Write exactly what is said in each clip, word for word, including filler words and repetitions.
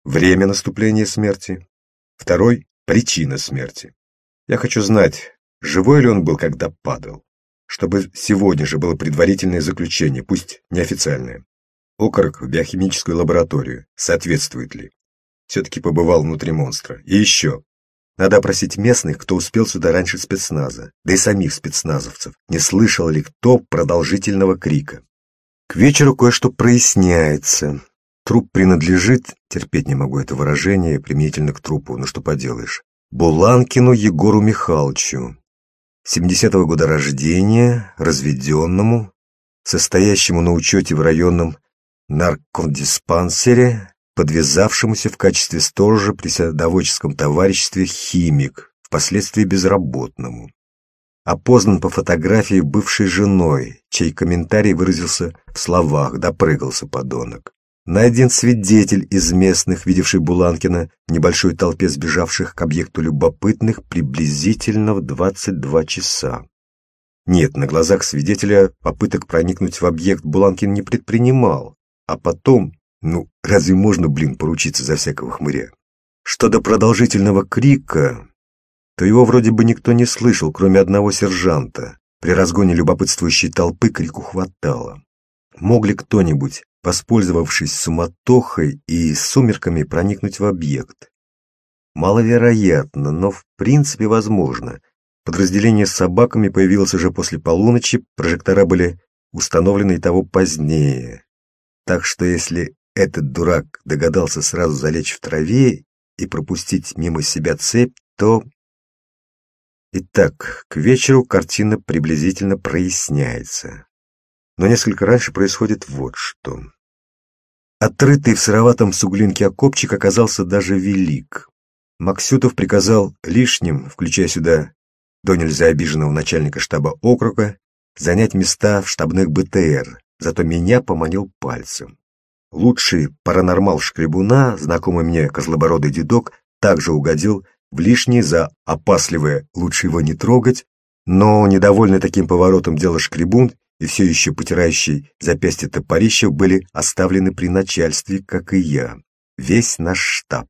время наступления смерти. Второй — причина смерти. Я хочу знать, живой ли он был, когда падал, чтобы сегодня же было предварительное заключение, пусть неофициальное. Окорок в биохимическую лабораторию. Соответствует ли? Все-таки побывал внутри монстра. И еще. Надо опросить местных, кто успел сюда раньше спецназа, да и самих спецназовцев. Не слышал ли кто продолжительного крика? К вечеру кое-что проясняется. Труп принадлежит, терпеть не могу это выражение, применительно к трупу, но что поделаешь, Буланкину Егору Михайловичу, семидесятого года рождения, разведенному, состоящему на учете в районном наркодиспансере, подвязавшемуся в качестве сторожа при садоводческом товариществе «Химик», впоследствии безработному. Опознан по фотографии бывшей женой, чей комментарий выразился в словах «допрыгался подонок». Найден свидетель из местных, видевший Буланкина в небольшой толпе сбежавших к объекту любопытных приблизительно в двадцать два часа. Нет, на глазах свидетеля попыток проникнуть в объект Буланкин не предпринимал, а потом, ну, разве можно, блин, поручиться за всякого хмыря? Что до продолжительного крика, то его вроде бы никто не слышал, кроме одного сержанта. При разгоне любопытствующей толпы крику хватало. Мог ли кто-нибудь, воспользовавшись суматохой и сумерками, проникнуть в объект? Маловероятно, но в принципе возможно. Подразделение с собаками появилось уже после полуночи, прожектора были установлены и того позднее. Так что если этот дурак догадался сразу залечь в траве и пропустить мимо себя цепь, то... Итак, к вечеру картина приблизительно проясняется. Но несколько раньше происходит вот что. Отрытый в сыроватом суглинке окопчик оказался даже велик. Максютов приказал лишним, включая сюда до нельзя обиженного начальника штаба округа, занять места в штабных БТР, зато меня поманил пальцем. Лучший паранормал Шкребуна, знакомый мне козлобородый дедок, также угодил в лишний за опасливое «лучше его не трогать», но, недовольный таким поворотом дела Шкребун и все еще потирающий запястье топорищев были оставлены при начальстве, как и я, весь наш штаб.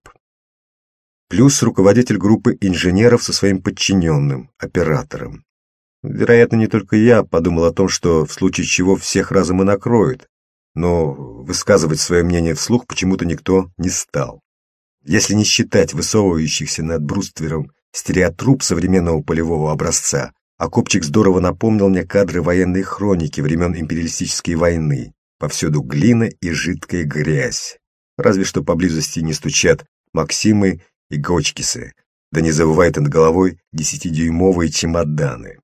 Плюс руководитель группы инженеров со своим подчиненным, оператором. Вероятно, не только я подумал о том, что в случае чего всех разом и накроют, но высказывать свое мнение вслух почему-то никто не стал. Если не считать высовывающихся над бруствером стереотруб современного полевого образца, окопчик здорово напомнил мне кадры военной хроники времен империалистической войны. Повсюду глина и жидкая грязь. Разве что поблизости не стучат Максимы и Гочкисы, да не забывает над головой десятидюймовые чемоданы.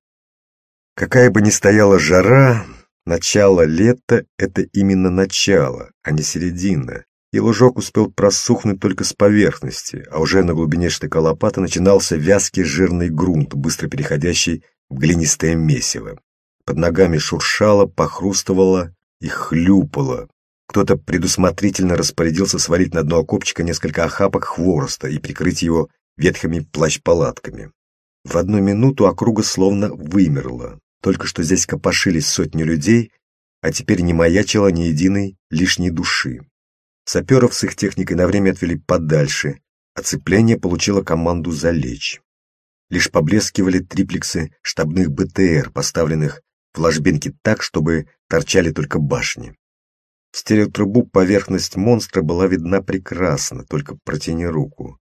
Какая бы ни стояла жара, начало лета — это именно начало, а не середина, и лужок успел просохнуть только с поверхности, а уже на глубине штыка-лопаты начинался вязкий жирный грунт, быстро переходящий в глинистое месиво. Под ногами шуршало, похрустывало и хлюпало. Кто-то предусмотрительно распорядился свалить на дно окопчика несколько охапок хвороста и прикрыть его ветхими плащ-палатками. В одну минуту округа словно вымерла. Только что здесь копошились сотни людей, а теперь не маячило ни единой лишней души. Саперов с их техникой на время отвели подальше. Оцепление получило команду залечь. Лишь поблескивали триплексы штабных БТР, поставленных в ложбинки так, чтобы торчали только башни. В стереотрубу поверхность монстра была видна прекрасно, только протяни руку.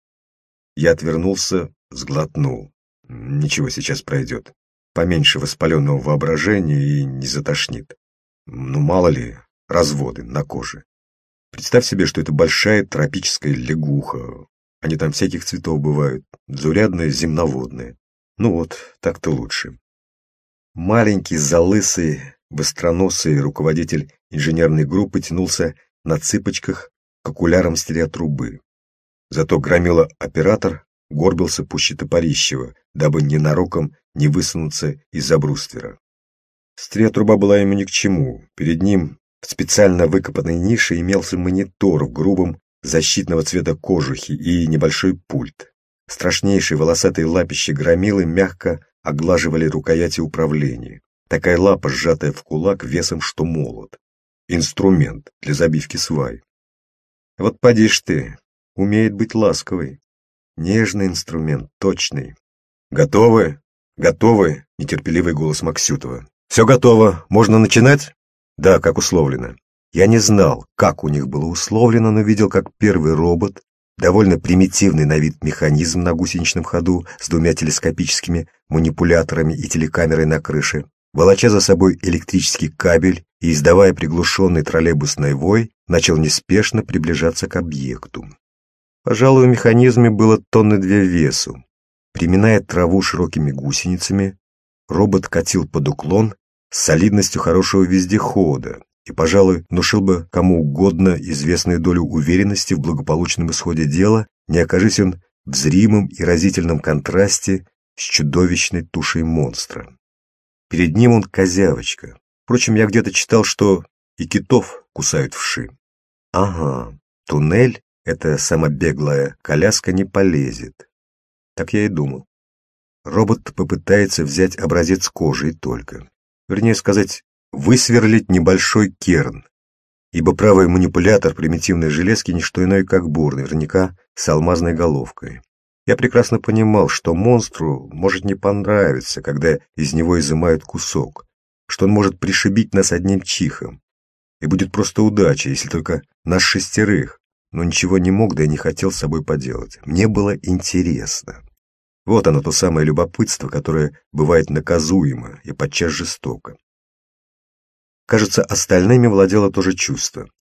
Я отвернулся, сглотнул. Ничего, сейчас пройдет. Поменьше воспаленного воображения и не затошнит. Ну, мало ли, разводы на коже. Представь себе, что это большая тропическая лягуха. Они там всяких цветов бывают, заурядные, земноводные. Ну вот, так-то лучше. Маленький, залысый, быстроносый руководитель инженерной группы тянулся на цыпочках к окулярам стереотрубы. Зато громила-оператор горбился пуще топорищева, дабы ненароком не высунуться из-за бруствера. Стереотруба была ему ни к чему. Перед ним в специально выкопанной нише имелся монитор в грубом защитного цвета кожухи и небольшой пульт. Страшнейшие волосатые лапища громилы мягко оглаживали рукояти управления. Такая лапа, сжатая в кулак, весом что молот. Инструмент для забивки свай. Вот поди ж ты, умеет быть ласковой. Нежный инструмент, точный. «Готовы? Готовы?» — нетерпеливый голос Максютова. «Все готово. Можно начинать?» «Да, как условлено». Я не знал, как у них было условлено, но видел, как первый робот, довольно примитивный на вид механизм на гусеничном ходу с двумя телескопическими манипуляторами и телекамерой на крыше, волоча за собой электрический кабель и издавая приглушенный троллейбусный вой, начал неспешно приближаться к объекту. Пожалуй, в механизме было тонны две весу. Приминая траву широкими гусеницами, робот катил под уклон с солидностью хорошего вездехода и, пожалуй, внушил бы кому угодно известную долю уверенности в благополучном исходе дела, не окажись он в зримом и разительном контрасте с чудовищной тушей монстра. Перед ним он козявочка. Впрочем, я где-то читал, что и китов кусают вши. Ага, туннель эта самобеглая коляска не полезет. Так я и думал. Робот попытается взять образец кожи и только. Вернее сказать, высверлить небольшой керн, ибо правый манипулятор примитивной железки не что иное, как бур, наверняка с алмазной головкой. Я прекрасно понимал, что монстру может не понравиться, когда из него изымают кусок, что он может пришибить нас одним чихом, и будет просто удача, если только нас шестерых, но ничего не мог, да и не хотел с собой поделать. Мне было интересно. Вот оно, то самое любопытство, которое бывает наказуемо и подчас жестоко. Кажется, остальными владело то же чувство.